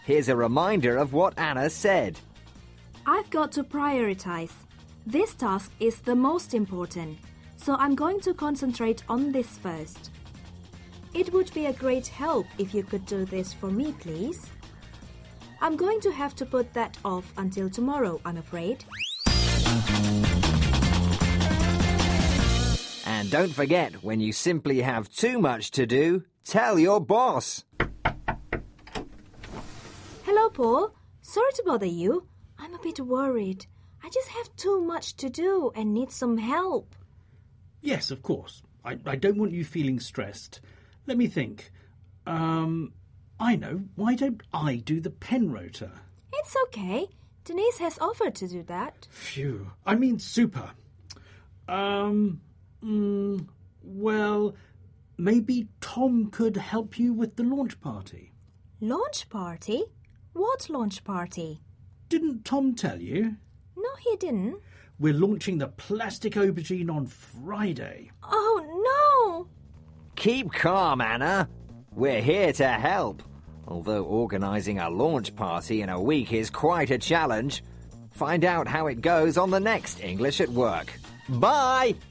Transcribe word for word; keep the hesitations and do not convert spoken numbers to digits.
Here's a reminder of what Anna said. I've got to prioritize. This task is the most important, so I'm going to concentrate on this first. It would be a great help if you could do this for me, please. I'm going to have to put that off until tomorrow, I'm afraid. And don't forget, when you simply have too much to do, tell your boss. Hello, Paul. Sorry to bother you. I'm a bit worried. I just have too much to do and need some help. Yes, of course. I, I don't want you feeling stressed. Let me think. Um, I know. Why don't I do the pen rotor? It's okay. Denise has offered to do that. Phew. I mean, super. Um, mm, well, maybe Tom could help you with the launch party. Launch party? What launch party? Didn't Tom tell you? No, he didn't. We're launching the plastic aubergine on Friday. Oh, no! Keep calm, Anna. We're here to help. Although organising a launch party in a week is quite a challenge. Find out how it goes on the next English at Work. Bye!